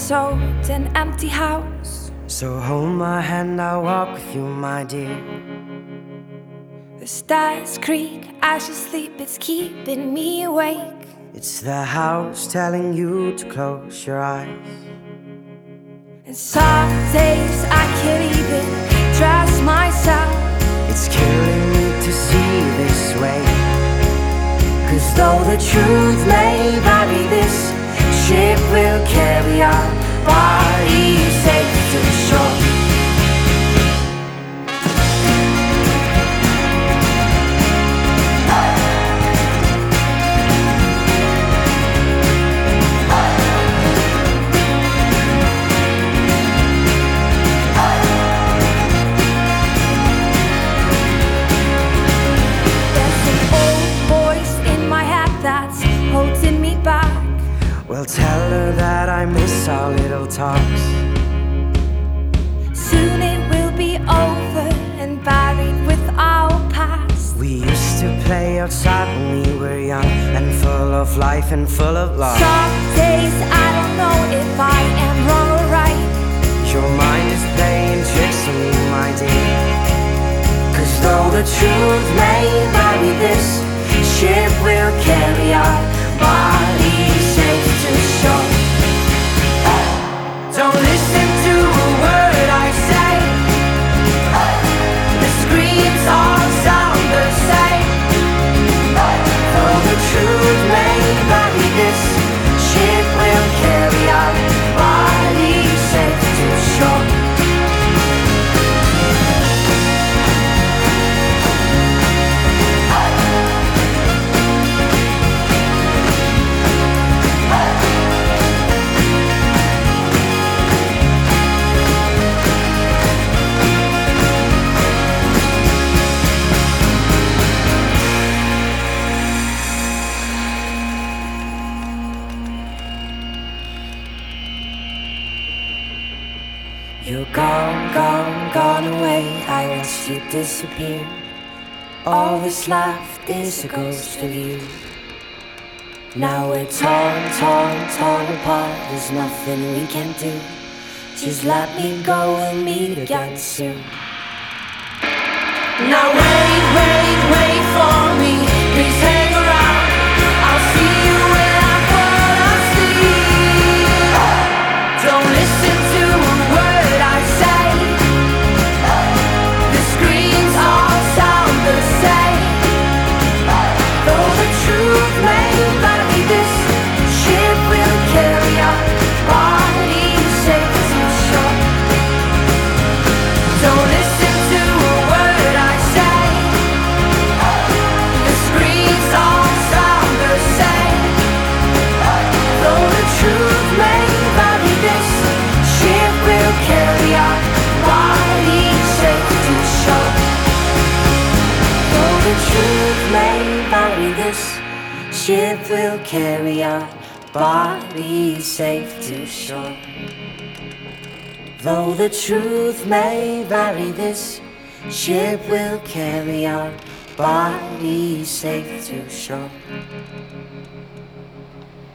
sold an empty house. So hold my hand, I'll walk with you, my dear. The stars creak as you sleep, it's keeping me awake. It's the house telling you to close your eyes. And some days I can't even trust myself. It's killing me to see this way. 'Cause though the truth may vary, this ship will carry our bodies safe to shore. Well, tell her that I miss our little talks. Soon it will be over and buried with our past. We used to play outside when we were young and full of life and full of love. Some days I don't know if I am wrong or right. Your mind is playing tricks on me, my dear. 'Cause though the truth may vary, this ship will carry our bodies safe to shore. Don't listen to a word I say. The screams all sound the same. Though the truth may vary, this ship will carry our bodies safe to shore. You're gone, gone, gone away. I watched you disappear. All that's left is a ghost of you. Now we're torn, torn, torn apart. There's nothing we can do. Just let me go, we'll meet again soon. Now wait, wait, wait for me. Please hang around. I'll see you when I fall asleep. Don't listen to a word I say. The screams all sound the same. Though the truth may vary, this ship will carry our bodies safe to shore. Don't listen to a word I say. The screams all sound the same. Though the truth may vary, this ship will carry our bodies safe to shore. Though the truth may vary, this ship will carry our bodies safe to shore. Though the truth may vary, this ship will carry our bodies safe to shore.